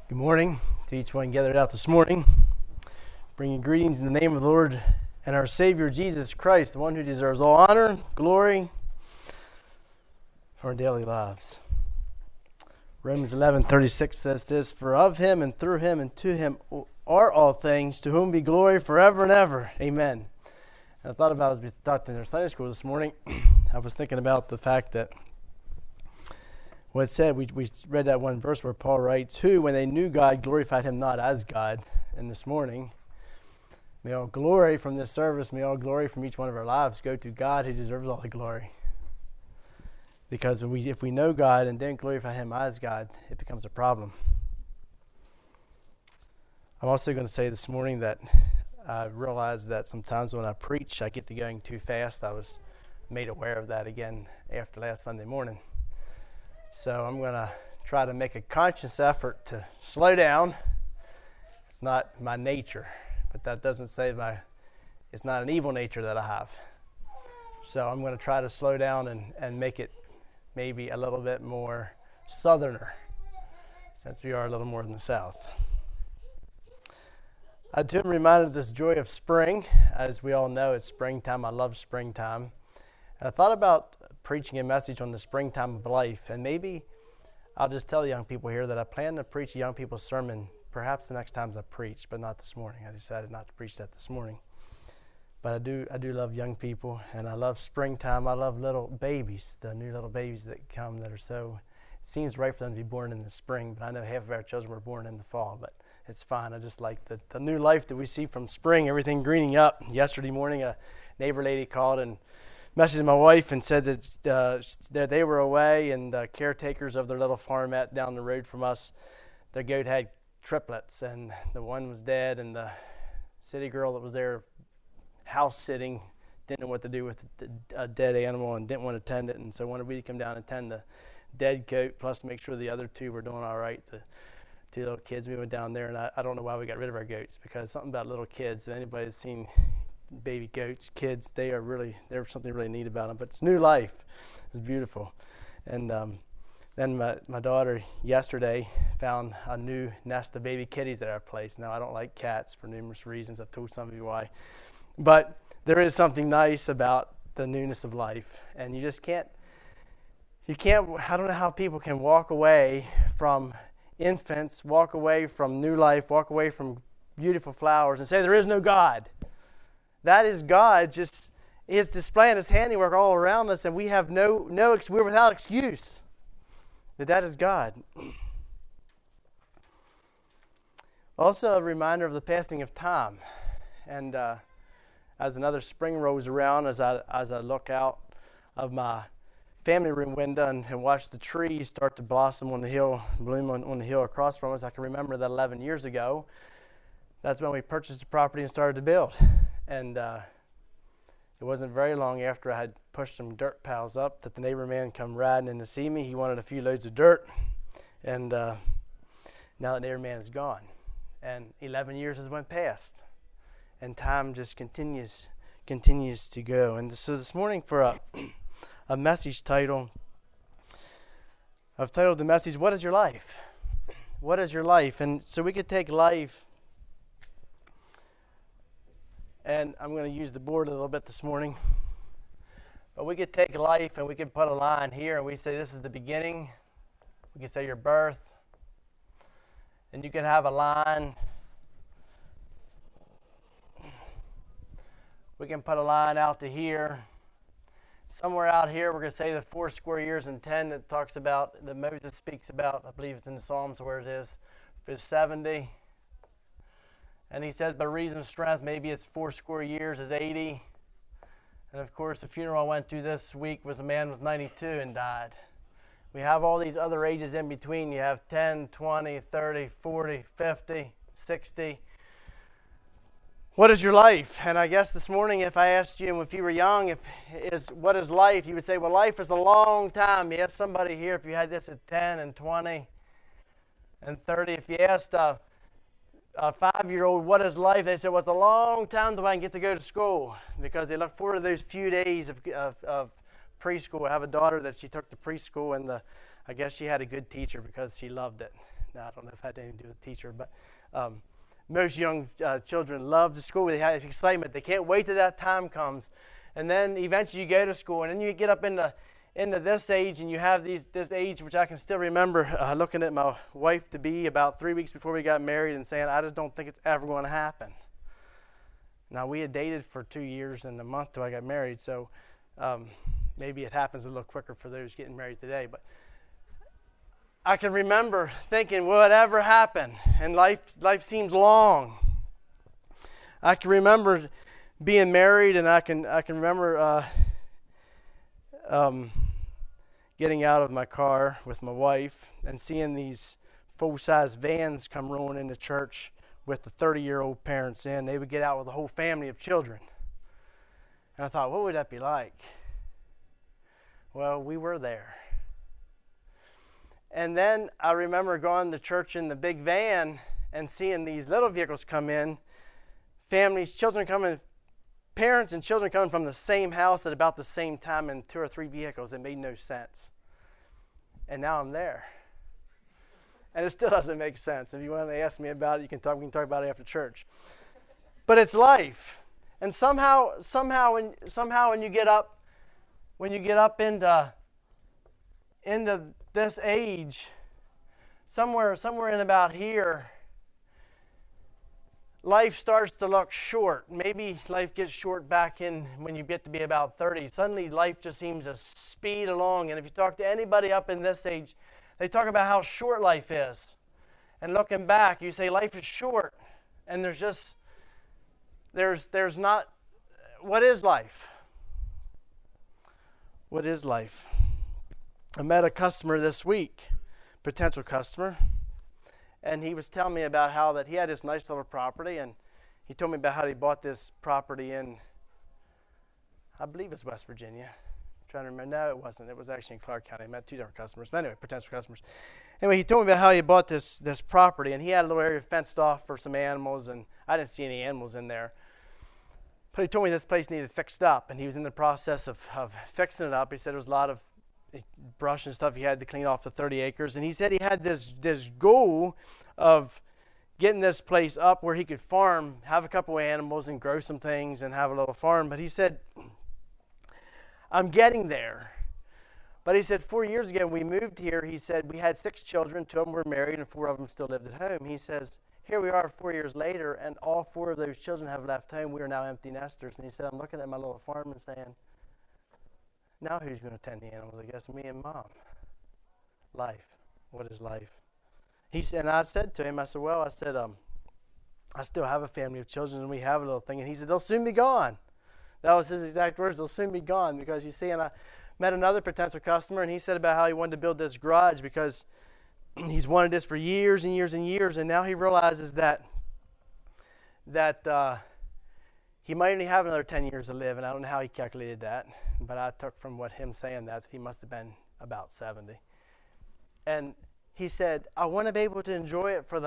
Good morning to each one gathered out this morning. Bringing greetings in the name of the Lord and our Savior Jesus Christ, the one who deserves all honor, glory for our daily lives. Romans 11:36 says this, "For of him and through him and to him are all things, to whom be glory forever and ever. Amen." And I thought about, as we talked in our Sunday school this morning, I was thinking about the fact that what it said, we read that one verse where Paul writes, "Who, when they knew God, glorified him not as God." And this morning, may all glory from this service, may all glory from each one of our lives go to God who deserves all the glory. Because if we know God and don't glorify him as God, it becomes a problem. I'm also going to say this morning that I realize that sometimes when I preach, I get to going too fast. I was made aware of that again after last Sunday morning. So I'm going to try to make a conscious effort to slow down. It's not my nature, but that doesn't say it's not an evil nature that I have. So I'm going to try to slow down and make it maybe a little bit more southerner, since we are a little more in the south. I too am reminded of this joy of spring. As we all know, it's springtime. I love springtime. And I thought about preaching a message on the springtime of life, and maybe I'll just tell the young people here that I plan to preach a young people's sermon perhaps the next times I preach, but not this morning. I decided not to preach that this morning. But I do love young people, and I love springtime. I love little babies, the new little babies that come that are so, it seems right for them to be born in the spring, but I know half of our children were born in the fall, but it's fine. I just like the new life that we see from spring, everything greening up. Yesterday morning, a neighbor lady called and messaged my wife and said that they were away, and the caretakers of their little farmette down the road from us, their goat had triplets, and the one was dead, and the city girl that was there house sitting didn't know what to do with a dead animal and didn't want to tend it, and so wanted we to come down and tend the dead goat, plus make sure the other two were doing all right. The two little kids, we went down there, and I don't know why we got rid of our goats, because something about little kids, if anybody has seen baby goats, kids, there's something really neat about them, but it's new life. It's beautiful. And then my daughter yesterday found a new nest of baby kitties at our place. Now, I don't like cats for numerous reasons. I've told some of you why. But there is something nice about the newness of life. And you can't, I don't know how people can walk away from infants, walk away from new life, walk away from beautiful flowers and say there is no God. That is God just is displaying his handiwork all around us, and we have we're without excuse that is God. Also a reminder of the passing of time. And as another spring rolls around, as I look out of my family room window and watch the trees start to blossom on the hill, bloom on the hill across from us, I can remember that 11 years ago, that's when we purchased the property and started to build. And it wasn't very long after I had pushed some dirt piles up that the neighbor man come riding in to see me. He wanted a few loads of dirt. And now the neighbor man is gone. And 11 years has went past. And time just continues to go. And so this morning for a message title, I've titled the message, "What is your life?" What is your life? And so we could take life, and I'm going to use the board a little bit this morning. But we could take life and we could put a line here and we say this is the beginning. We could say your birth. And you could have a line. We can put a line out to here. Somewhere out here we're going to say the 4 square years and 10 that talks about, that Moses speaks about. I believe it's in the Psalms where it is 70. And he says, by reason of strength, maybe it's 4 square years is 80. And of course, the funeral I went to this week was a man was 92 and died. We have all these other ages in between. You have 10, 20, 30, 40, 50, 60. What is your life? And I guess this morning, if I asked you, if you were young, what is life? You would say, well, life is a long time. You ask somebody here if you had this at 10 and 20 and 30. If you asked a 5-year-old, what is life? They said, well, it's a long time till I can get to go to school, because they look forward to those few days of preschool. I have a daughter that she took to preschool, and I guess she had a good teacher because she loved it. Now, I don't know if it had anything to do with the teacher, but most young children love the school. They have this excitement. They can't wait till that time comes. And then eventually you go to school, and then you get up into this age, and you have this age, which I can still remember looking at my wife-to-be about 3 weeks before we got married and saying, I just don't think it's ever going to happen. Now, we had dated for 2 years and a month till I got married, so maybe it happens a little quicker for those getting married today. But I can remember thinking, will it ever happen? And life seems long. I can remember being married, and I can remember getting out of my car with my wife and seeing these full-size vans come rolling into church with the 30-year-old parents in. They would get out with a whole family of children. And I thought, what would that be like? Well, we were there. And then I remember going to church in the big van and seeing these little vehicles come in, families, children coming, parents and children coming from the same house at about the same time in 2 or 3 vehicles. It made no sense. And now I'm there. And it still doesn't make sense. If you want to ask me about it, we can talk about it after church. But it's life. And somehow when you get up into this age, somewhere in about here, life starts to look short. Maybe life gets short back in when you get to be about 30. Suddenly life just seems to speed along. And if you talk to anybody up in this age, they talk about how short life is. And looking back, you say life is short. And there's not, what is life? What is life? I met a customer this week, potential customer, and he was telling me about how that he had this nice little property, and he told me about how he bought this property in, I believe it's West Virginia. I'm trying to remember. No, it wasn't. It was actually in Clark County. I met 2 different customers. But anyway, potential customers. Anyway, he told me about how he bought this property, and he had a little area fenced off for some animals, and I didn't see any animals in there. But he told me this place needed fixed up, and he was in the process of fixing it up. He said there was a lot of brush and stuff he had to clean off the 30 acres. And he said he had this goal of getting this place up where he could farm, have a couple of animals and grow some things and have a little farm. But he said, I'm getting there. But he said 4 years ago when we moved here, he said we had 6 children, 2 of them were married and 4 of them still lived at home. He says, here we are 4 years later, and all 4 of those children have left home. We are now empty nesters. And he said, I'm looking at my little farm and saying, now who's going to tend the animals? I guess me and Mom. Life. What is life? He said, and I said to him, I said, I still have a family of children, and we have a little thing. And he said, they'll soon be gone. That was his exact words. They'll soon be gone because you see, and I met another potential customer, and he said about how he wanted to build this garage because he's wanted this for years and years and years, and now he realizes that he might only have another 10 years to live, and I don't know how he calculated that, but I took from what him saying that he must have been about 70. And he said, I want to be able to enjoy it for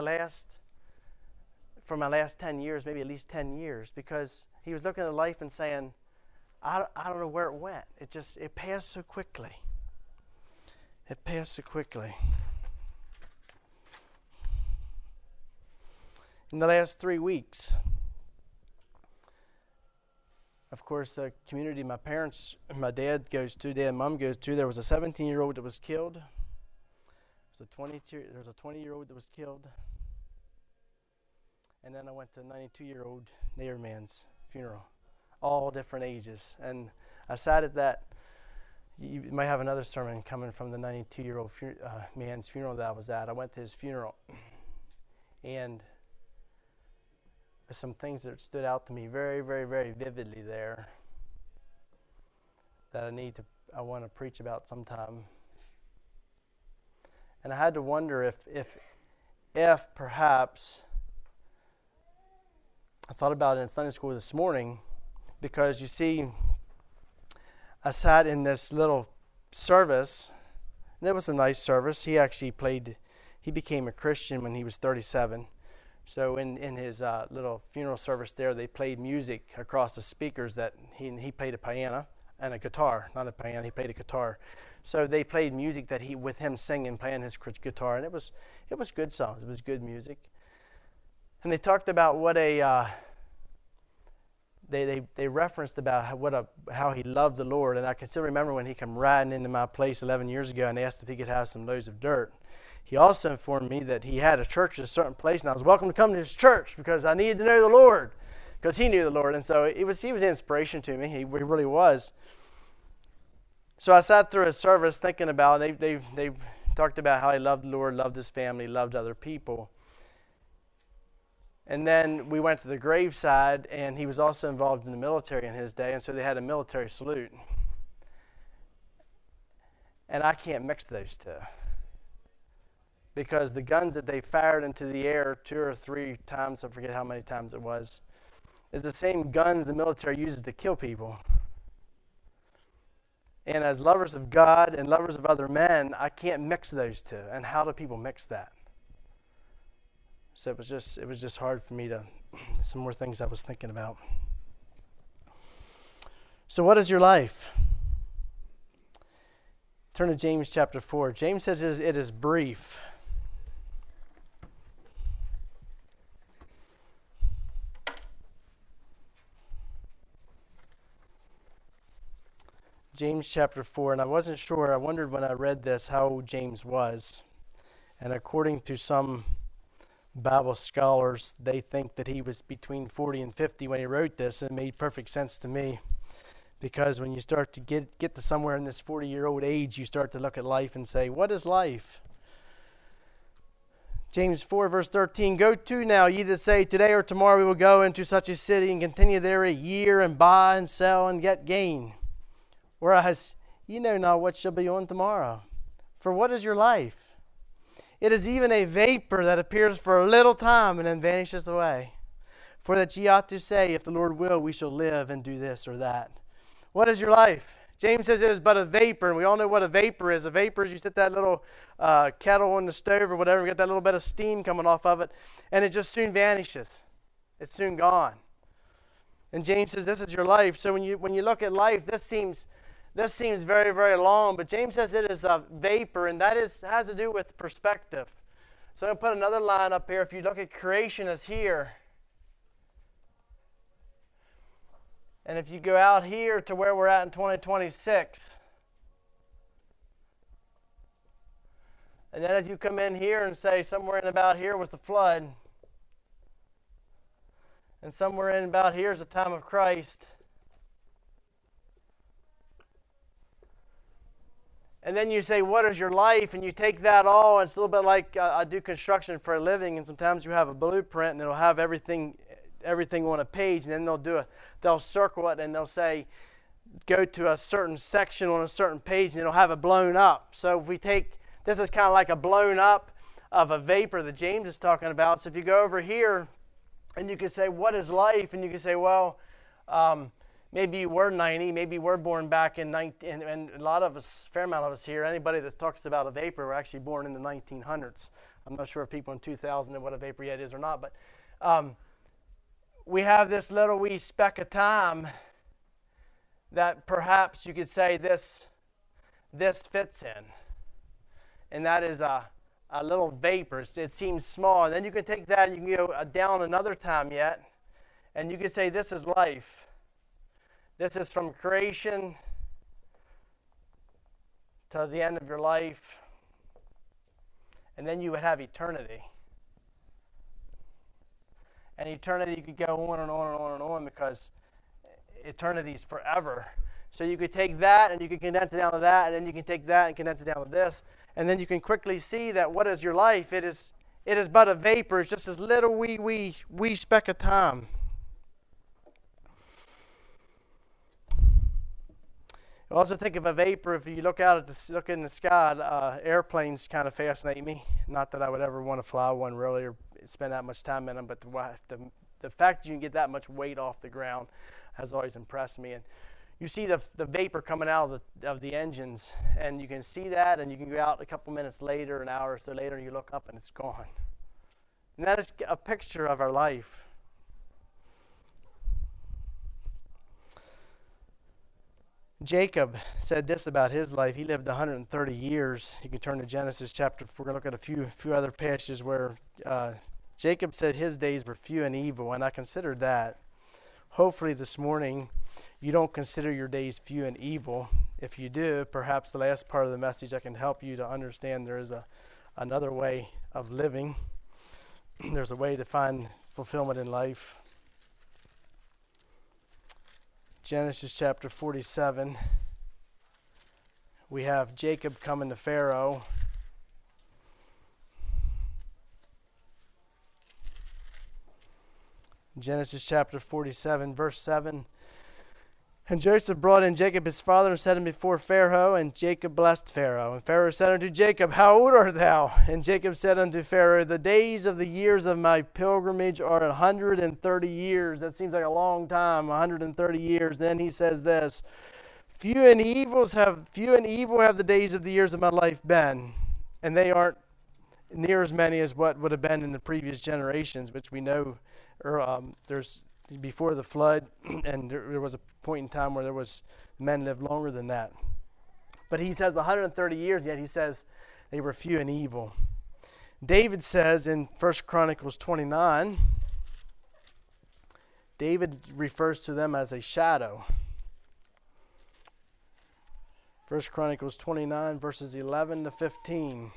my last 10 years, maybe at least 10 years, because he was looking at life and saying, I don't know where it went. It passed so quickly. It passed so quickly. In the last 3 weeks, of course, the community my dad and mom goes to, there was a 17-year-old that was killed. There was a 20-year-old that was killed. And then I went to a 92-year-old neighbor man's funeral, all different ages. And I sat at that. You might have another sermon coming from the 92-year-old man's funeral that I was at. I went to his funeral, and there's some things that stood out to me very, very, very vividly there that I want to preach about sometime. And I had to wonder if perhaps, I thought about it in Sunday school this morning, because you see, I sat in this little service, and it was a nice service. He became a Christian when he was 37. So in his little funeral service there, they played music across the speakers that he played a piano. and a guitar, not a piano. He played a guitar. So they played music that with him singing, playing his guitar, and it was good songs. It was good music. And they talked about what they referenced about how he loved the Lord. And I can still remember when he came riding into my place 11 years ago and asked if he could have some loads of dirt. He also informed me that he had a church at a certain place, and I was welcome to come to his church because I needed to know the Lord, because he knew the Lord. And so he was an inspiration to me. He really was. So I sat through his service thinking about it. They talked about how he loved the Lord, loved his family, loved other people. And then we went to the graveside, and he was also involved in the military in his day, and so they had a military salute. And I can't mix those two, because the guns that they fired into the air 2 or 3 times, I forget how many times it was, is the same guns the military uses to kill people. And as lovers of God and lovers of other men, I can't mix those two. And how do people mix that? So it was just hard for me to, some more things I was thinking about. So what is your life? Turn to James chapter 4. James says it is brief. James chapter 4, and I wasn't sure, I wondered when I read this how old James was. And according to some Bible scholars, they think that he was between 40 and 50 when he wrote this, and it made perfect sense to me. Because when you start to get to somewhere in this 40-year-old age, you start to look at life and say, what is life? James 4, verse 13, Go to now, ye that say, today or tomorrow we will go into such a city and continue there a year and buy and sell and get gain. Whereas ye know not what shall be on tomorrow. For what is your life? It is even a vapor that appears for a little time and then vanishes away. For that ye ought to say, if the Lord will, we shall live and do this or that. What is your life? James says it is but a vapor, and we all know what a vapor is. A vapor is you set that little kettle on the stove or whatever, and get that little bit of steam coming off of it, and it just soon vanishes. It's soon gone. And James says this is your life. So when you look at life, this seems very, very long, but James says it is a vapor, and that has to do with perspective. So I'm going to put another line up here. If you look at creation as here, and if you go out here to where we're at in 2026, and then if you come in here and say somewhere in about here was the flood, and somewhere in about here is the time of Christ, and then you say, what is your life? And you take that all, and it's a little bit like I do construction for a living, and sometimes you have a blueprint, and it'll have everything on a page, and then they'll circle it, and they'll say, go to a certain section on a certain page, and it'll have it blown up. So if we take, this is kind of like a blown up of a vapor that James is talking about. So if you go over here, and you can say, what is life? And you can say, well, maybe you were 90, maybe you were born back in 19, and a lot of us, a fair amount of us here, anybody that talks about a vapor were actually born in the 1900s. I'm not sure if people in 2000 know what a vapor yet is or not, but we have this little wee speck of time that perhaps you could say this fits in. And that is a little vapor. It seems small. And then you can take that and you can go down another time yet, and you can say this is life. This is from creation to the end of your life. And then you would have eternity. And eternity, you could go on and on and on and on, because eternity is forever. So you could take that and you can condense it down to that, and then you can take that and condense it down to this. And then you can quickly see that what is your life? It is but a vapor. It's just this little wee speck of time. I also think of a vapor. If you look in the sky, airplanes kind of fascinate me. Not that I would ever want to fly one really, or spend that much time in them, but the fact that you can get that much weight off the ground has always impressed me. And you see the vapor coming out of the engines, and you can see that, and you can go out a couple minutes later, an hour or so later, and you look up and it's gone. And that is a picture of our Jacob said this about his life. He lived 130 years. You can turn to Genesis chapter 4. We're going to look at a few other passages where Jacob said his days were few and evil, and I considered that. Hopefully this morning you don't consider your days few and evil. If you do, perhaps the last part of the message I can help you to understand there is another way of living. There's a way to find fulfillment in life. Genesis chapter 47. We have Jacob coming to Pharaoh. Genesis chapter 47, verse 7. And Joseph brought in Jacob his father and set him before Pharaoh, and Jacob blessed Pharaoh. And Pharaoh said unto Jacob, How old art thou? And Jacob said unto Pharaoh, The days of the years of my pilgrimage are 130 years. That seems like a long time, 130 years. Then he says this, Few and evil have the days of the years of my life been, and they aren't near as many as what would have been in the previous generations, which we know there's before the flood, and there was a point in time where there was men lived longer than that. But he says 130 years, yet he says they were few and evil. David says in 1 Chronicles 29, David refers to them as a shadow. 1 Chronicles 29, verses 11 to 15.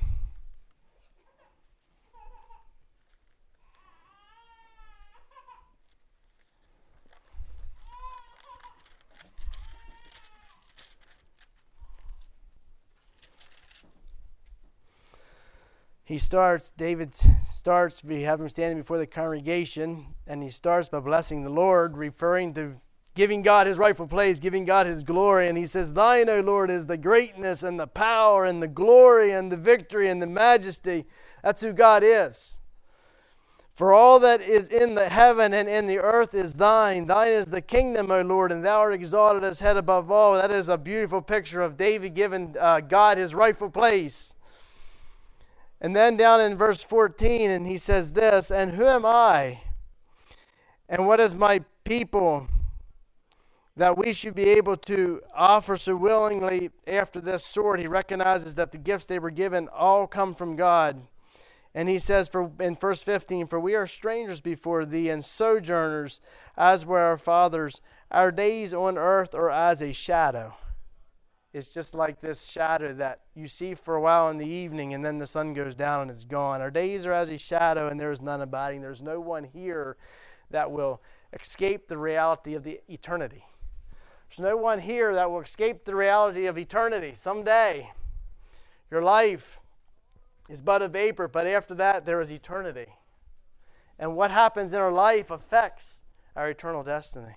David starts, we have him standing before the congregation, and he starts by blessing the Lord, referring to giving God his rightful place, giving God his glory. And he says, Thine, O Lord, is the greatness and the power and the glory and the victory and the majesty. That's who God is. For all that is in the heaven and in the earth is thine. Thine is the kingdom, O Lord, and thou art exalted as head above all. That is a beautiful picture of David giving God his rightful place. And then down in verse 14, and he says this, And who am I? And what is my people that we should be able to offer so willingly after this sort? He recognizes that the gifts they were given all come from God. And he says in verse 15, For we are strangers before thee and sojourners, as were our fathers. Our days on earth are as a shadow. It's just like this shadow that you see for a while in the evening, and then the sun goes down and it's gone. Our days are as a shadow, and there is none abiding. There's no one here that will escape the reality of the eternity. There's no one here that will escape the reality of eternity. Someday, your life is but a vapor, but after that, there is eternity. And what happens in our life affects our eternal destiny.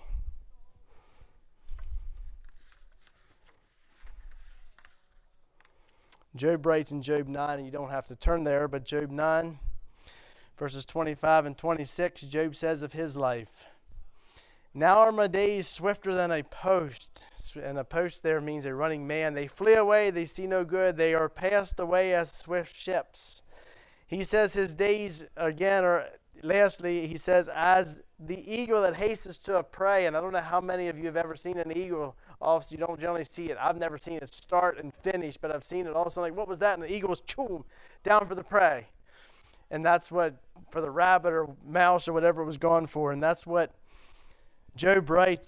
Job writes in Job 9, and you don't have to turn there, but Job 9, verses 25 and 26, Job says of his life, Now are my days swifter than a post. And a post there means a running man. They flee away, they see no good. They are passed away as swift ships. He says his days, again, are, lastly, he says, as the eagle that hastens to a prey. And I don't know how many of you have ever seen an eagle. Also, you don't generally see it. I've never seen it start and finish, but I've seen it also. Like, what was that? And the eagle was choom, down for the prey. And that's what, for the rabbit or mouse or whatever it was gone for. And that's what Job writes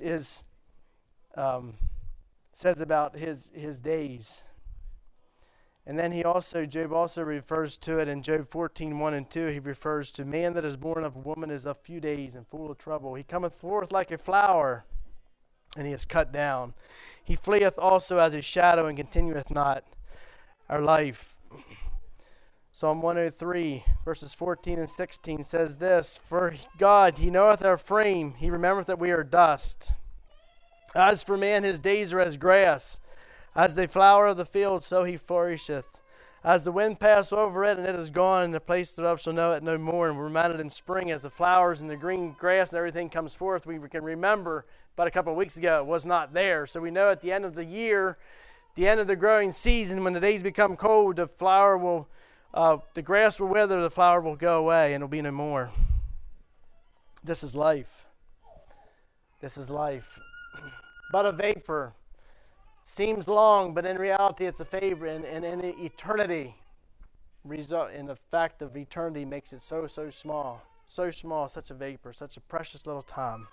says about his days. And then Job also refers to it in Job 14, 1 and 2. He refers to man that is born of a woman is of few days and full of trouble. He cometh forth like a flower, and he is cut down. He fleeth also as a shadow and continueth not. Our life. Psalm 103, verses 14 and 16 says this, For God, he knoweth our frame, he remembereth that we are dust. As for man, his days are as grass. As the flower of the field, so he flourisheth. As the wind passeth over it, and it is gone, and the place thereof shall know it no more. And we're reminded in spring, as the flowers and the green grass and everything comes forth, we can remember, but a couple of weeks ago, it was not there. So we know at the end of the year, the end of the growing season, when the days become cold, the grass will wither, the flower will go away, and it will be no more. This is life. This is life. But a vapor. seems long, but in reality it's a favor, and in eternity, result in the fact of eternity makes it so small, such a vapor, such a precious little time.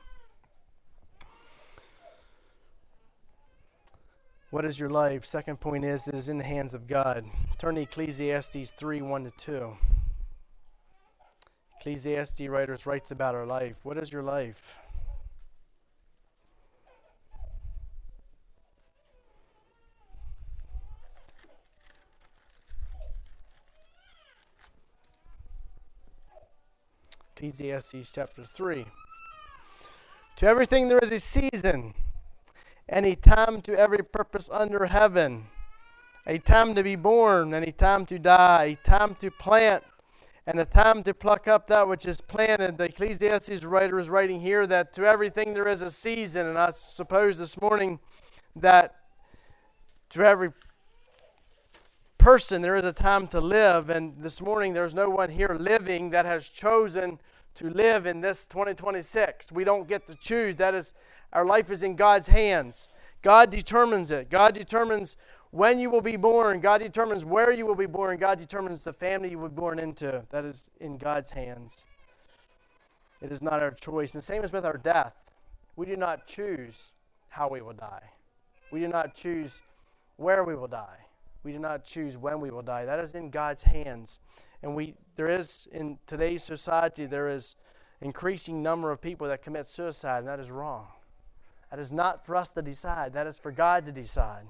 What is your life? Second point is, it is in the hands of God. Turn to Ecclesiastes 3:1-2. Ecclesiastes writes about our life. What is your life? Ecclesiastes chapter 3. To everything there is a season, and a time to every purpose under heaven. A time to be born, and a time to die. A time to plant, and a time to pluck up that which is planted. The Ecclesiastes writer is writing here that to everything there is a season. And I suppose this morning that to every person there is a time to live. And this morning there's no one here living that has chosen to live in this 2026. We don't get to choose. That is, our life is in God's hands. God determines it. God determines when you will be born. God determines where you will be born. God determines the family you will be born into. That is in God's hands. It is not our choice. And the same as with our death. We do not choose how we will die. We do not choose where we will die. We do not choose when we will die. That is in God's hands. And there is, in today's society, there is increasing number of people that commit suicide, and that is wrong. That is not for us to decide. That is for God to decide.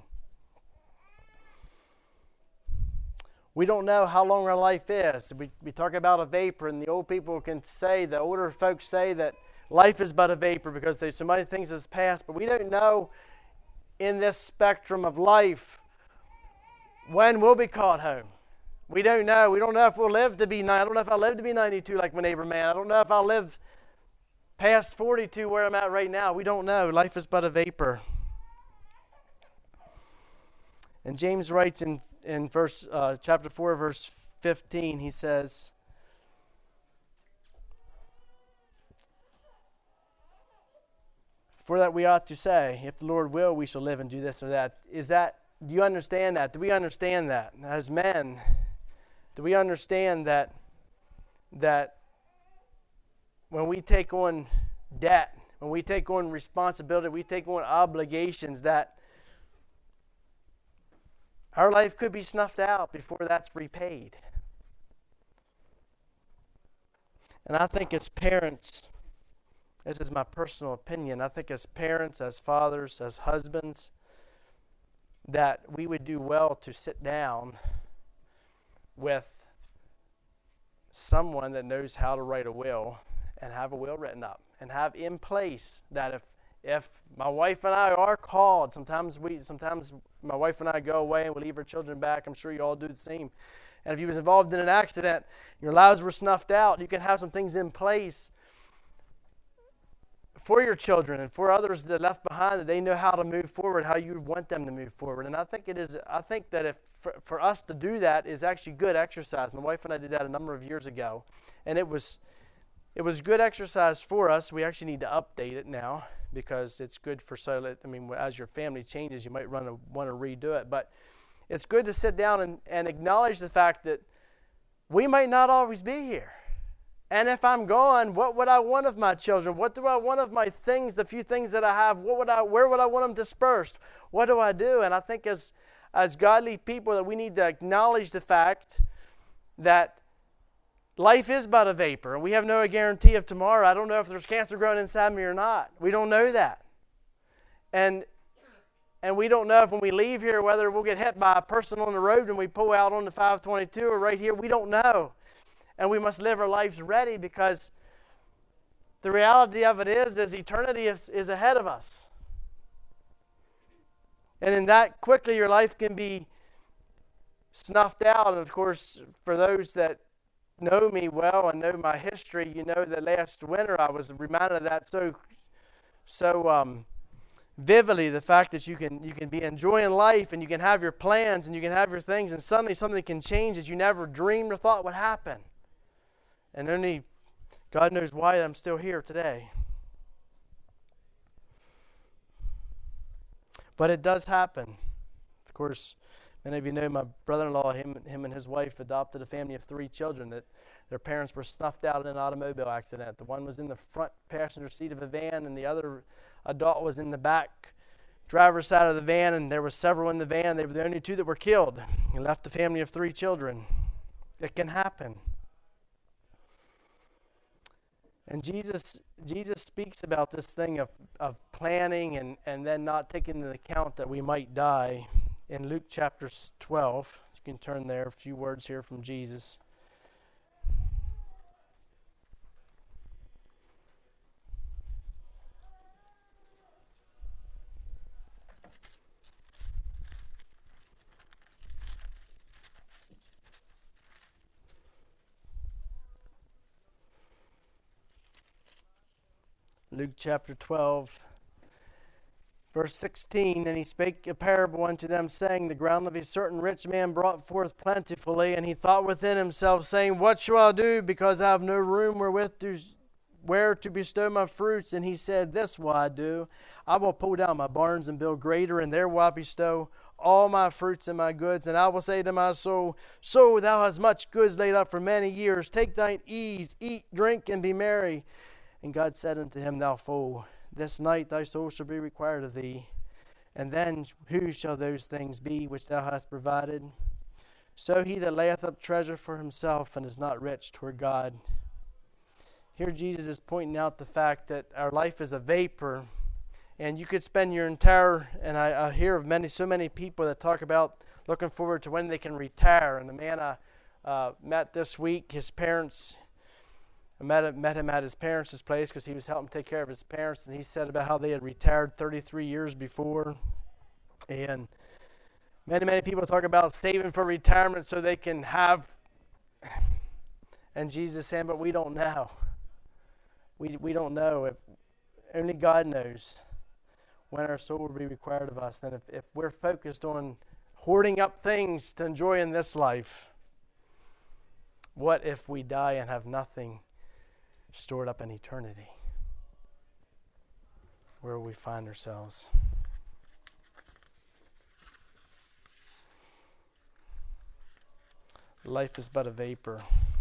We don't know how long our life is. We talk about a vapor, and the old people can say, the older folks say that life is but a vapor because there's so many things that's passed, but we don't know in this spectrum of life when we'll be called home. We don't know. We don't know if we'll live to be 9. I don't know if I'll live to be 92 like my neighbor man. I don't know if I'll live past 42 where I'm at right now. We don't know. Life is but a vapor. And James writes in chapter 4, verse 15, he says, for that we ought to say, if the Lord will, we shall live and do this or that. Do you understand that? Do we understand that? As men, do we understand that when we take on debt, when we take on responsibility, we take on obligations, that our life could be snuffed out before that's repaid? And I think as parents, this is my personal opinion, I think as parents, as fathers, as husbands, that we would do well to sit down with someone that knows how to write a will and have a will written up and have in place that if my wife and I are called, sometimes my wife and I go away and we leave our children back. I'm sure you all do the same. And if you was involved in an accident, your lives were snuffed out, you can have some things in place for your children and for others that are left behind, that they know how to move forward, how you want them to move forward. And I think that for us to do that is actually good exercise. My wife and I did that a number of years ago, and it was good exercise for us. We actually need to update it now because it's good for as your family changes, you might want to redo it. But it's good to sit down and acknowledge the fact that we might not always be here. And if I'm gone, what would I want of my children? What do I want of my things, the few things that I have? Where would I want them dispersed? What do I do? And I think as godly people that we need to acknowledge the fact that life is but a vapor, and we have no guarantee of tomorrow. I don't know if there's cancer growing inside me or not. We don't know that. And we don't know if when we leave here whether we'll get hit by a person on the road when we pull out on the 522 or right here. We don't know. And we must live our lives ready, because the reality of it is eternity is ahead of us. And in that, quickly your life can be snuffed out. And of course, for those that know me well and know my history, you know that last winter I was reminded of that so vividly, the fact that you can be enjoying life and you can have your plans and you can have your things, and suddenly something can change that you never dreamed or thought would happen. And only God knows why I'm still here today. But it does happen. Of course, many of you know my brother-in-law, him and his wife adopted a family of 3 children that their parents were snuffed out in an automobile accident. The one was in the front passenger seat of a van, and the other adult was in the back driver's side of the van, and there were several in the van. They were the only 2 that were killed and left a family of 3 children. It can happen. And Jesus speaks about this thing of planning and then not taking into account that we might die in Luke chapter 12. You can turn there, a few words here from Jesus. Luke chapter 12, verse 16, and he spake a parable unto them, saying, the ground of a certain rich man brought forth plentifully, and he thought within himself, saying, what shall I do, because I have no room where to bestow my fruits? And he said, this will I do, I will pull down my barns and build greater, and there will I bestow all my fruits and my goods. And I will say to my soul, soul, thou hast much goods laid up for many years, take thine ease, eat, drink, and be merry. And God said unto him, thou fool, this night thy soul shall be required of thee. And then whose shall those things be which thou hast provided? So he that layeth up treasure for himself and is not rich toward God. Here Jesus is pointing out the fact that our life is a vapor. And you could spend your entire, and I hear of so many people that talk about looking forward to when they can retire. And the man I met this week, his parents, I met him at his parents' place because he was helping take care of his parents, and he said about how they had retired 33 years before. And many people talk about saving for retirement so they can have, and Jesus saying, but we don't know. We don't know. Only God knows when our soul will be required of us. And if we're focused on hoarding up things to enjoy in this life, what if we die and have nothing stored up in eternity? Where will we find ourselves? Life is but a vapor.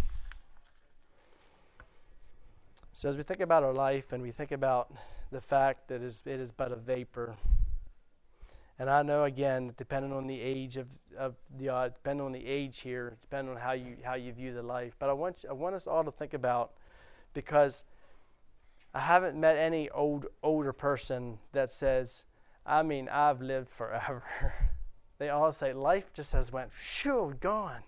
So as we think about our life and we think about the fact that it is but a vapor, and I know again, depending on the age depending on the age here, depending on how you view the life, but I want us all to think about, because I haven't met any older person that says, I've lived forever. They all say life just has went, phew, gone.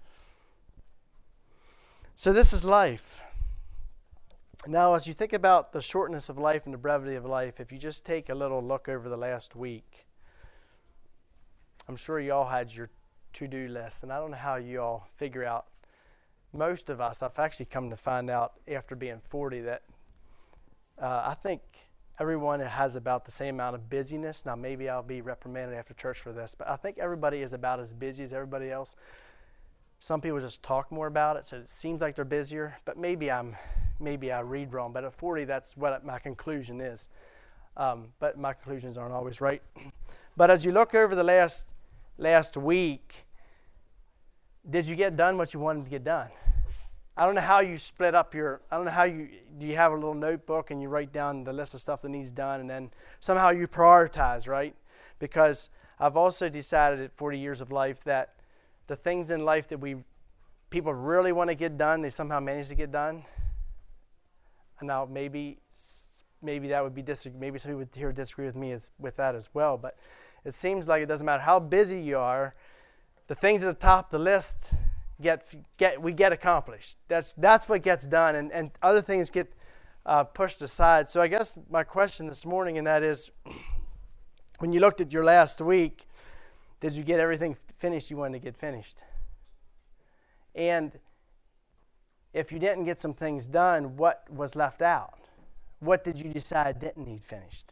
So this is life. Now, as you think about the shortness of life and the brevity of life, if you just take a little look over the last week, I'm sure you all had your to-do list, and I don't know how you all figure out. Most of us, I've actually come to find out after being 40 that I think everyone has about the same amount of busyness. Now, maybe I'll be reprimanded after church for this, but I think everybody is about as busy as everybody else. Some people just talk more about it, so it seems like they're busier, but maybe I read wrong. But at 40, that's what my conclusion is. But my conclusions aren't always right. But as you look over the last week, did you get done what you wanted to get done? I don't know how you split up do you have a little notebook and you write down the list of stuff that needs done, and then somehow you prioritize, right? Because I've also decided at 40 years of life that the things in life that people really want to get done, they somehow manage to get done. And now maybe that would be maybe some people here disagree with me with that as well, but it seems like it doesn't matter how busy you are, the things at the top of the list get accomplished. That's what gets done, and other things get pushed aside. So I guess my question this morning, and that is, when you looked at your last week, did you get everything finished you wanted to get finished? And if you didn't get some things done, what was left out? What did you decide didn't need finished?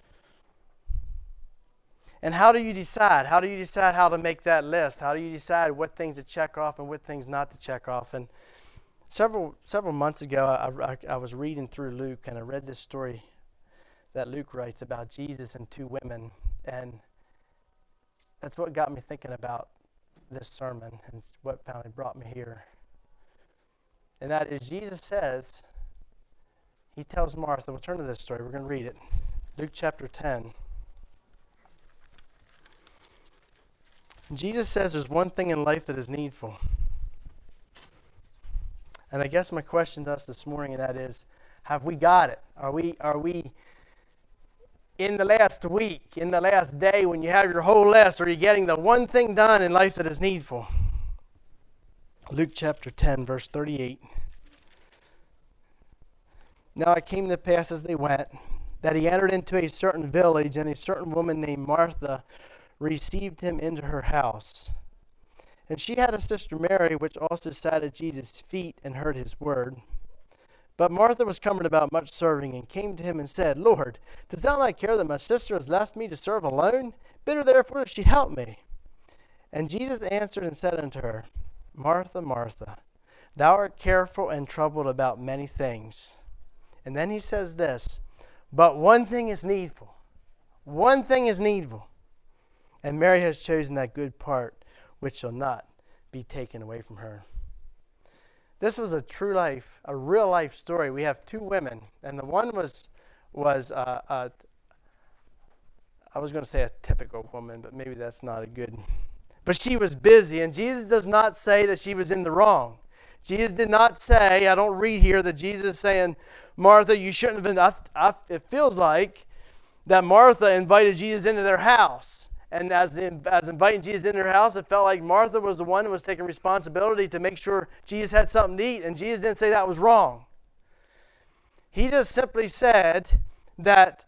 And how do you decide? How do you decide how to make that list? How do you decide what things to check off and what things not to check off? And several months ago, I was reading through Luke, and I read this story that Luke writes about Jesus and two women. And that's what got me thinking about this sermon and what finally brought me here. And that is, Jesus says, he tells Martha, we'll turn to this story, we're going to read it. Luke chapter 10. Jesus says there's one thing in life that is needful. And I guess my question to us this morning, and that is, have we got it? Are we in the last week, in the last day, when you have your whole list, are you getting the one thing done in life that is needful? Luke chapter 10, verse 38. Now it came to pass as they went, that he entered into a certain village, and a certain woman named Martha received him into her house. And she had a sister Mary, which also sat at Jesus' feet and heard his word. But Martha was cumbered about much serving, and came to him and said, Lord, dost thou not care that my sister has left me to serve alone? Bid her therefore that she help me. And Jesus answered and said unto her, Martha, Martha, thou art careful and troubled about many things. And then he says this, but one thing is needful. One thing is needful. And Mary has chosen that good part, which shall not be taken away from her. This was a true life, a real life story. We have two women, and the one was I was going to say a typical woman, but maybe that's not a good. But she was busy, and Jesus does not say that she was in the wrong. Jesus did not say, I don't read here that Jesus is saying, Martha, you shouldn't have been. It feels like that Martha invited Jesus into their house. And as inviting Jesus into her house, it felt like Martha was the one who was taking responsibility to make sure Jesus had something to eat. And Jesus didn't say that was wrong. He just simply said that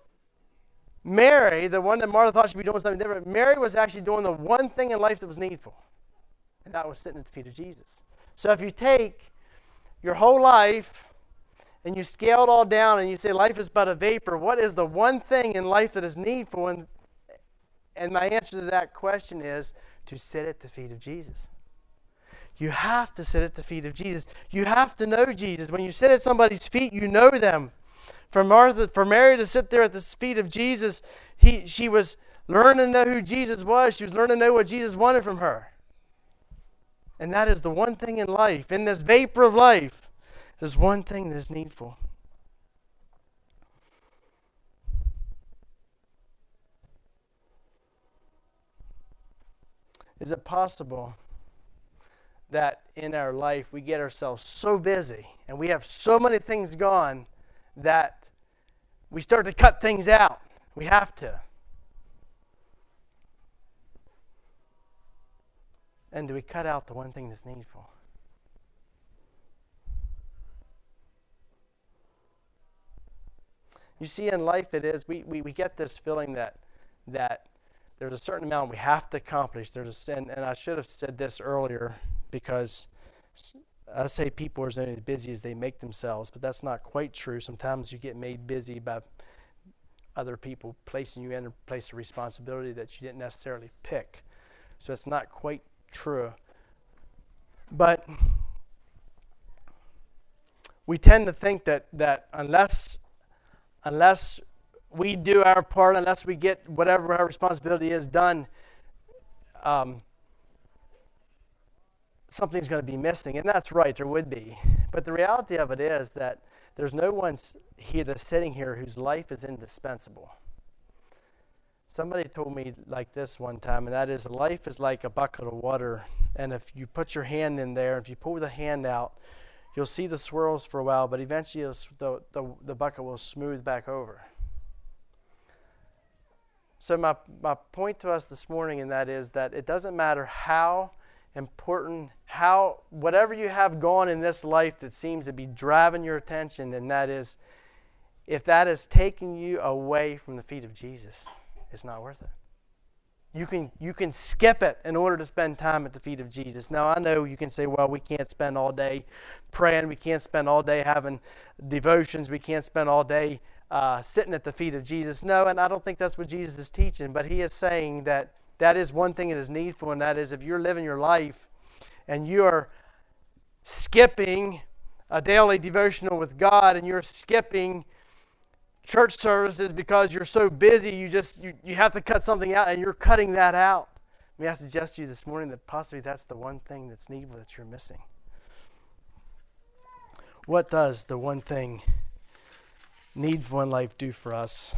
Mary, the one that Martha thought she'd be doing something different, Mary was actually doing the one thing in life that was needful. And that was sitting at the feet of Jesus. So if you take your whole life and you scale it all down and you say life is but a vapor, what is the one thing in life that is needful? And my answer to that question is to sit at the feet of Jesus. You have to sit at the feet of Jesus. You have to know Jesus. When you sit at somebody's feet, you know them. For Mary to sit there at the feet of Jesus, she was learning to know who Jesus was. She was learning to know what Jesus wanted from her. And that is the one thing in life, in this vapor of life, there's one thing that is needful. Is it possible that in our life we get ourselves so busy and we have so many things gone that we start to cut things out? We have to. And do we cut out the one thing that's needful? You see, in life it is, we get this feeling that there's a certain amount we have to accomplish. And I should have said this earlier, because I say people are only as busy as they make themselves, but that's not quite true. Sometimes you get made busy by other people placing you in a place of responsibility that you didn't necessarily pick. So it's not quite true. But we tend to think that unless we do our part, unless we get whatever our responsibility is done, something's going to be missing. And that's right, there would be. But the reality of it is that there's no one here that's sitting here whose life is indispensable. Somebody told me like this one time, and that is, life is like a bucket of water. And if you put your hand in there, if you pull the hand out, you'll see the swirls for a while, but eventually the bucket will smooth back over. So my point to us this morning, and that is that it doesn't matter how important, whatever you have gone in this life that seems to be driving your attention, and that is, if that is taking you away from the feet of Jesus, it's not worth it. You can skip it in order to spend time at the feet of Jesus. Now, I know you can say, well, we can't spend all day praying. We can't spend all day having devotions. We can't spend all day sitting at the feet of Jesus. No, and I don't think that's what Jesus is teaching. But he is saying that is one thing that is needful, and that is, if you're living your life and you're skipping a daily devotional with God, and you're skipping church services because you're so busy, you have to cut something out, and you're cutting that out. May I suggest to you this morning that possibly that's the one thing that's needful that you're missing. What does the one thing needful in life do for us?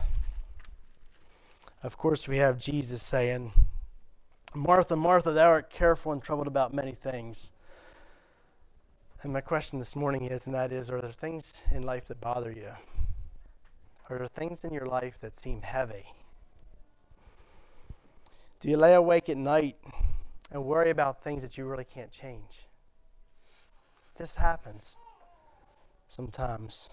Of course, we have Jesus saying, Martha, Martha, thou art careful and troubled about many things. And my question this morning is, and that is, are there things in life that bother you? Are there things in your life that seem heavy? Do you lay awake at night and worry about things that you really can't change? This happens sometimes.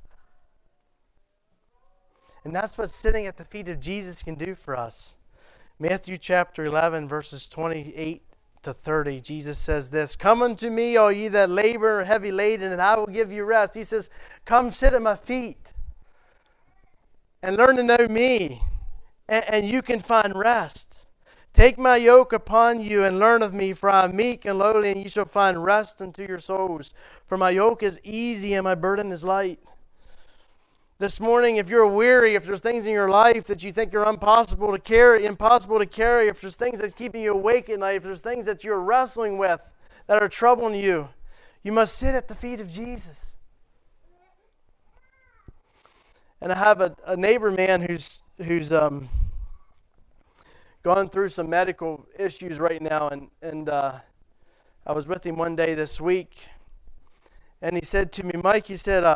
And that's what sitting at the feet of Jesus can do for us. Matthew chapter 11, verses 28 to 30, Jesus says this, "Come unto me, all ye that labor and heavy laden, and I will give you rest." He says, come sit at my feet and learn to know me, and you can find rest. Take my yoke upon you and learn of me, for I am meek and lowly, and ye shall find rest unto your souls. For my yoke is easy and my burden is light. This morning, if you're weary, if there's things in your life that you think are impossible to carry, if there's things that's keeping you awake at night, if there's things that you're wrestling with that are troubling you, you must sit at the feet of Jesus. And I have a neighbor man who's gone through some medical issues right now, and I was with him one day this week, and he said to me, Mike, he said,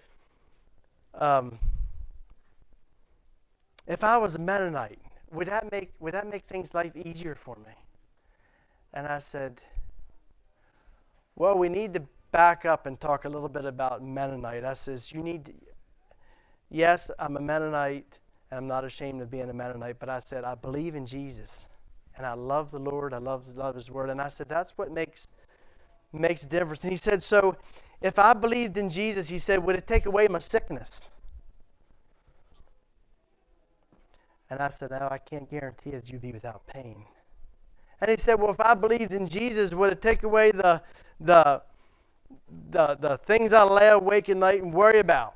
if I was a Mennonite, would that make things life easier for me? And I said, well, we need to back up and talk a little bit about Mennonite. I says, yes, I'm a Mennonite, and I'm not ashamed of being a Mennonite, but I said, I believe in Jesus, and I love the Lord, I love His Word, and I said, that's what makes a difference. And he said, so if I believed in Jesus, he said, would it take away my sickness? And I said, no, I can't guarantee that you'd be without pain. And he said, well, if I believed in Jesus, would it take away the things I lay awake at night and worry about?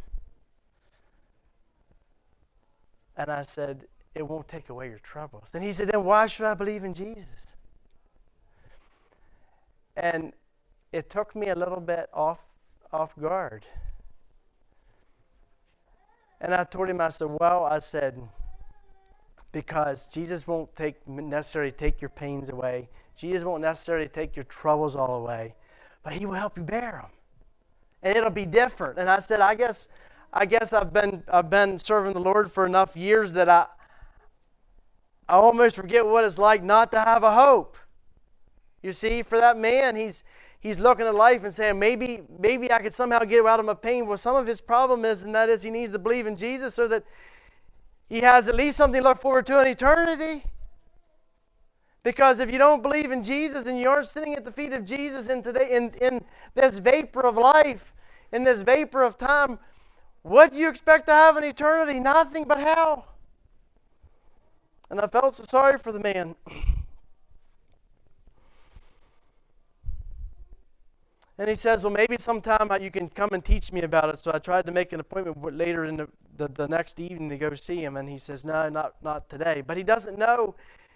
And I said, it won't take away your troubles. And he said, then why should I believe in Jesus? And it took me a little bit off guard. And I told him, I said, because Jesus won't necessarily take your pains away. Jesus won't necessarily take your troubles all away. But He will help you bear them. And it'll be different. And I said, I guess I've been serving the Lord for enough years that I almost forget what it's like not to have a hope. You see, for that man, he's looking at life and saying, maybe I could somehow get out of my pain. Well, some of his problem is, and that is he needs to believe in Jesus so that he has at least something to look forward to in eternity. Because if you don't believe in Jesus and you aren't sitting at the feet of Jesus in this vapor of life, in this vapor of time, what do you expect to have in eternity? Nothing but hell. And I felt so sorry for the man. And he says, well, maybe sometime you can come and teach me about it. So I tried to make an appointment later in the next evening to go see him. And he says, no, not today. But he doesn't know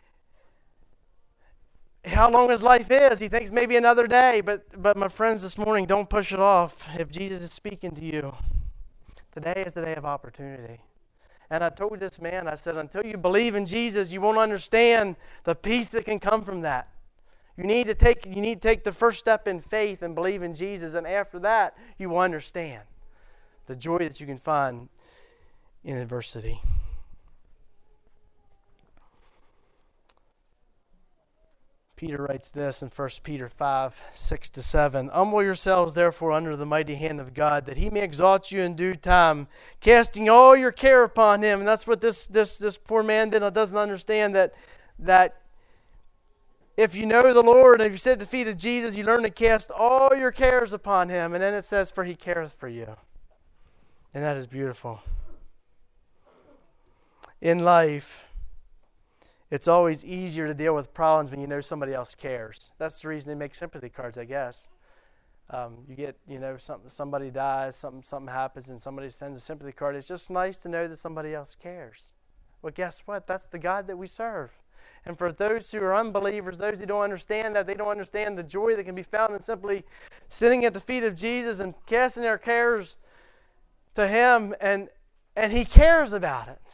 how long his life is. He thinks maybe another day. But my friends, this morning, don't push it off. If Jesus is speaking to you, today is the day of opportunity. And I told this man, I said, until you believe in Jesus, you won't understand the peace that can come from that. You need to take the first step in faith and believe in Jesus, and after that, you will understand the joy that you can find in adversity. Peter writes this in 1 Peter 5, 6-7. Humble yourselves, therefore, under the mighty hand of God, that He may exalt you in due time, casting all your care upon Him. And that's what this poor man doesn't understand, that if you know the Lord and if you sit at the feet of Jesus, you learn to cast all your cares upon Him. And then it says, for He careth for you. And that is beautiful. In life, it's always easier to deal with problems when you know somebody else cares. That's the reason they make sympathy cards, I guess. You get, somebody dies, something happens, and somebody sends a sympathy card. It's just nice to know that somebody else cares. Well, guess what? That's the God that we serve. And for those who are unbelievers, those who don't understand that, they don't understand the joy that can be found in simply sitting at the feet of Jesus and casting their cares to Him, and He cares about it.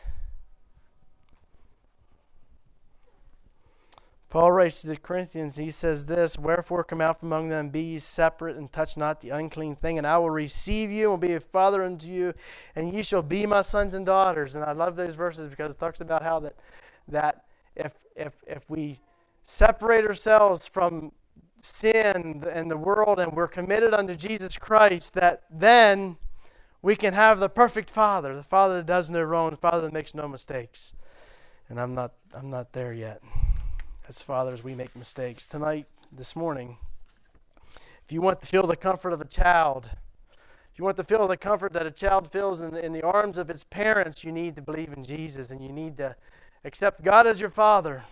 Paul writes to the Corinthians, he says this, "Wherefore come out from among them, be ye separate, and touch not the unclean thing, and I will receive you, and will be a father unto you, and ye shall be my sons and daughters." And I love those verses because it talks about how that if we separate ourselves from sin and the world, and we're committed unto Jesus Christ, that then we can have the perfect Father, the Father that does no wrong, the Father that makes no mistakes. And I'm not there yet. As fathers, we make mistakes. Tonight, this morning, if you want to feel the comfort of a child, if you want to feel the comfort that a child feels in the arms of its parents, you need to believe in Jesus, and you need to accept God as your Father.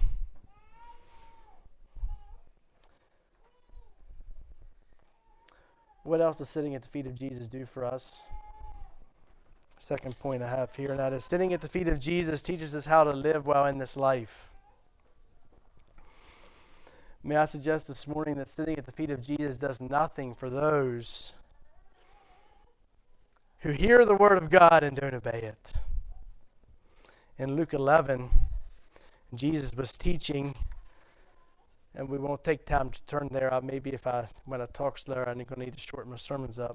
What else does sitting at the feet of Jesus do for us? Second point I have here, and that is sitting at the feet of Jesus teaches us how to live well in this life. May I suggest this morning that sitting at the feet of Jesus does nothing for those who hear the Word of God and don't obey it. In Luke 11, Jesus was teaching, and we won't take time to turn there. Maybe when I talk slower, I'm going to need to shorten my sermons up.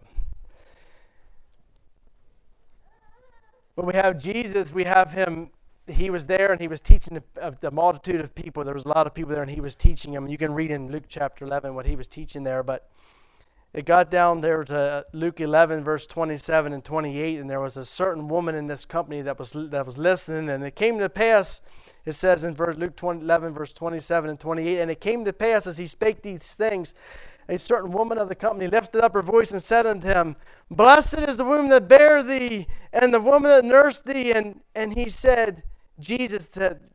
But we have Jesus, we have Him. He was there and He was teaching the multitude of people. There was a lot of people there and He was teaching them. You can read in Luke chapter 11 what He was teaching there. But it got down there to Luke 11 verse 27 and 28, and there was a certain woman in this company that was listening. And it came to pass, it says in Luke 11 verse 27 and 28, "And it came to pass as He spake these things, a certain woman of the company lifted up her voice and said unto Him, Blessed is the womb that bare thee, and the woman that nursed thee. And He said, Jesus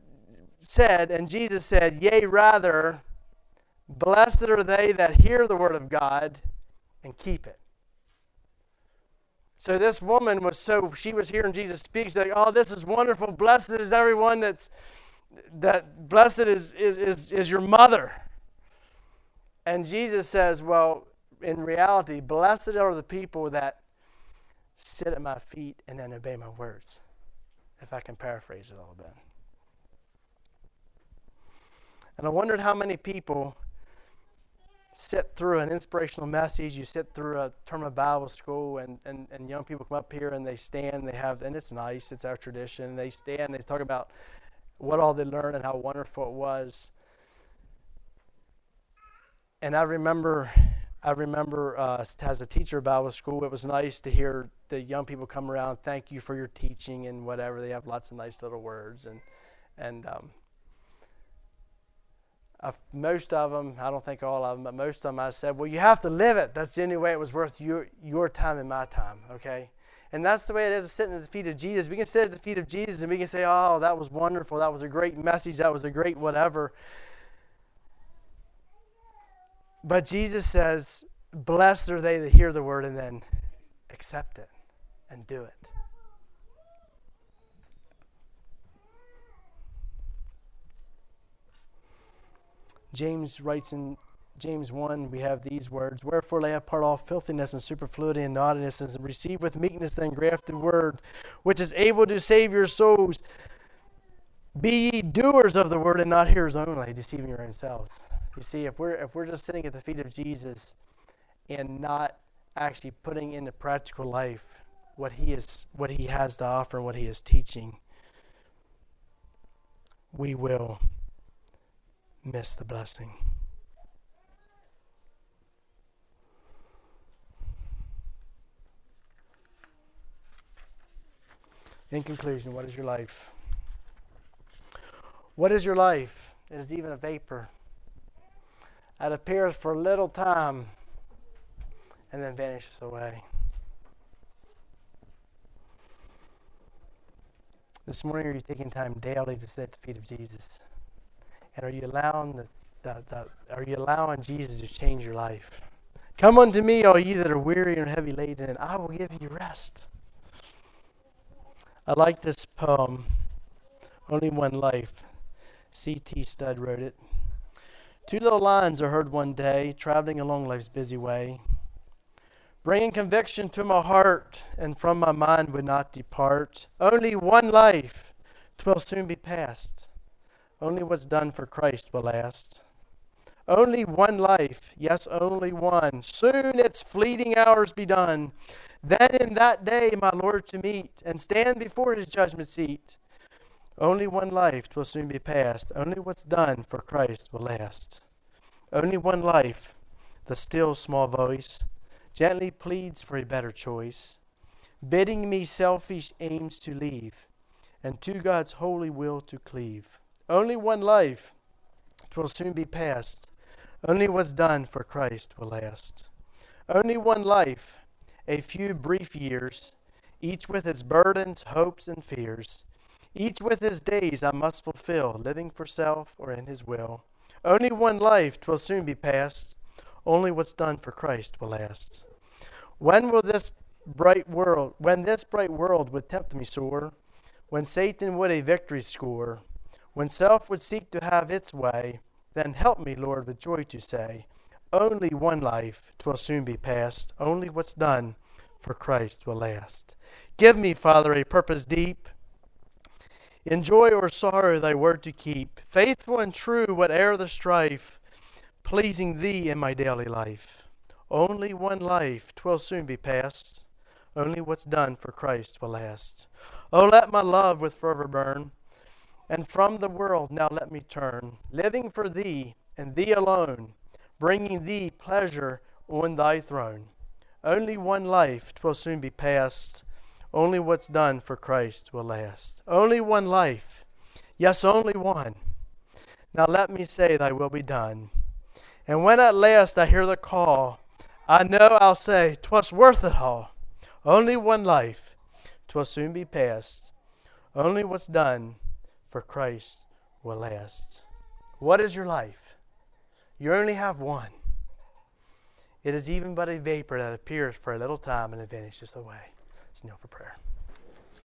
said, Yea, rather, blessed are they that hear the word of God and keep it." So this woman she was hearing Jesus speak. She's like, "Oh, this is wonderful. Blessed is everyone blessed is your mother." And Jesus says, well, in reality, blessed are the people that sit at my feet and then obey my words. If I can paraphrase it a little bit. And I wondered how many people sit through an inspirational message, you sit through a term of Bible school, and young people come up here and they stand, and it's nice, it's our tradition, they stand, they talk about what all they learned and how wonderful it was. And I remember as a teacher of Bible school, it was nice to hear the young people come around, thank you for your teaching and whatever. They have lots of nice little words. And most of them, I don't think all of them, but most of them I said, well, you have to live it. That's the only way it was worth your time and my time, okay? And that's the way it is sitting at the feet of Jesus. We can sit at the feet of Jesus and we can say, oh, that was wonderful. That was a great message. That was a great whatever. But Jesus says, blessed are they that hear the word and then accept it and do it. James writes in James 1, we have these words, "Wherefore lay apart all filthiness and superfluity and naughtiness, and receive with meekness the engrafted word, which is able to save your souls. Be ye doers of the word and not hearers only, deceiving your own selves." You see, if we're just sitting at the feet of Jesus and not actually putting into practical life what he has to offer and what he is teaching, we will miss the blessing. In conclusion, what is your life? What is your life? It is even a vapor. It appears for a little time and then vanishes away. This morning, are you taking time daily to sit at the feet of Jesus? And are you allowing are you allowing Jesus to change your life? Come unto me, all ye that are weary and heavy laden, and I will give you rest. I like this poem, Only One Life. C.T. Studd wrote it. Two little lines are heard one day, traveling along life's busy way, bringing conviction to my heart, and from my mind would not depart. Only one life, 'twill soon be past. Only what's done for Christ will last. Only one life, yes, only one. Soon its fleeting hours be done. Then in that day my Lord to meet, and stand before his judgment seat. Only one life, 'twill soon be past. Only what's done for Christ will last. Only one life, the still small voice gently pleads for a better choice, bidding me selfish aims to leave, and to God's holy will to cleave. Only one life, 'twill soon be past. Only what's done for Christ will last. Only one life, a few brief years, each with its burdens, hopes, and fears. Each with his days I must fulfill, living for self or in his will. Only one life, 'twill soon be past. Only what's done for Christ will last. When this bright world would tempt me sore, when Satan would a victory score, when self would seek to have its way, then help me, Lord, with joy to say, only one life, 'twill soon be past. Only what's done for Christ will last. Give me, Father, a purpose deep, in joy or sorrow thy word to keep, faithful and true whate'er the strife, pleasing thee in my daily life. Only one life, 'twill soon be past. Only what's done for Christ will last. Oh, let my love with fervor burn, and from the world now let me turn, living for thee and thee alone, bringing thee pleasure on thy throne. Only one life, 'twill soon be past. Only what's done for Christ will last. Only one life, yes, only one. Now let me say thy will be done. And when at last I hear the call, I know I'll say 'twas worth it all. Only one life, 'twill soon be past. Only what's done for Christ will last. What is your life? You only have one. It is even but a vapor that appears for a little time and then vanishes away. Let's kneel for prayer.